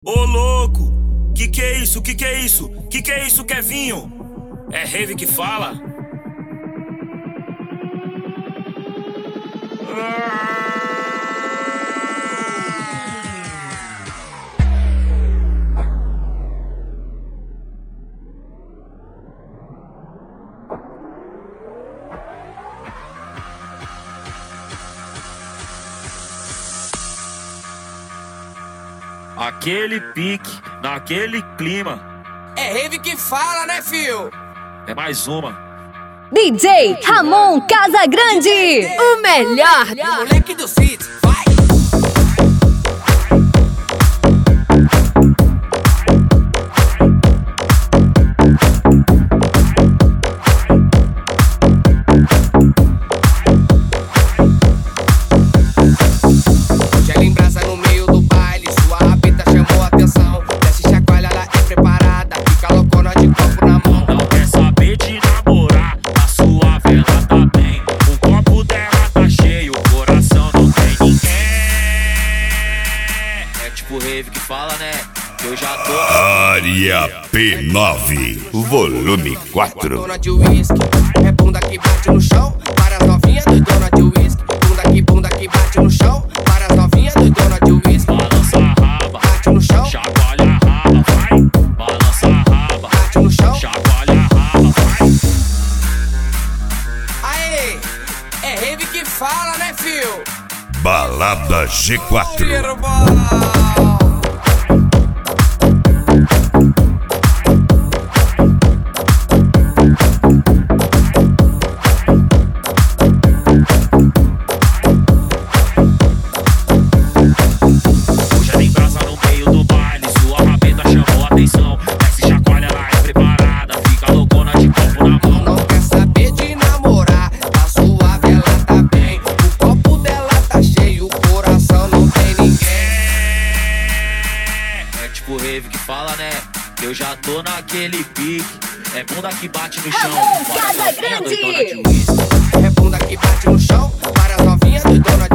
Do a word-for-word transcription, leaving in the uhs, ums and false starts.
Ô louco, que que é isso, que que é isso, que que é isso, Kevinho? É rave que fala? Aquele pique, naquele clima. É rave que fala, né, fio? É mais uma. D J Ramon Casagrande, o melhor. O moleque do sítio, vai! Gela em brasa no meio do baile, sua rabita chamou a atenção. Desce chacoalha, ela é preparada, fica loucona de copo na mão. Não quer saber de namorar, a sua vela tá bem. O copo dela tá cheio, o coração não tem ninguém. É tipo rave que fala, né? Que eu já tô. Área P nove, volume quatro. Dona de uísque, é bunda que bate no chão. Para as novinhas do dona de uísque. Bunda que bunda que bate no chão. Para as novinhas do dona de uísque. Balança a raba, Bate no chão, chacoalha a raba, vai. Balança a raba, bate no chão. chacoalha a raba, vai. Aê, é rave que fala, né, fio? Balada G quatro. Tiro bola. Hoje tem brasa no meio do baile, sua rabeta chamou a atenção. Desce chacoalha, ela é preparada, fica loucona de copo na mão. Não quer saber de namorar, tá suave, ela tá bem. O copo dela tá cheio, o coração não tem ninguém. É tipo rave que fala, né? Que eu já tô naquele pique. É bunda que bate no chão. Ramon Para as novinhas Casagrande. doidona de uísque. É bunda que bate no chão, para as novinhas do dona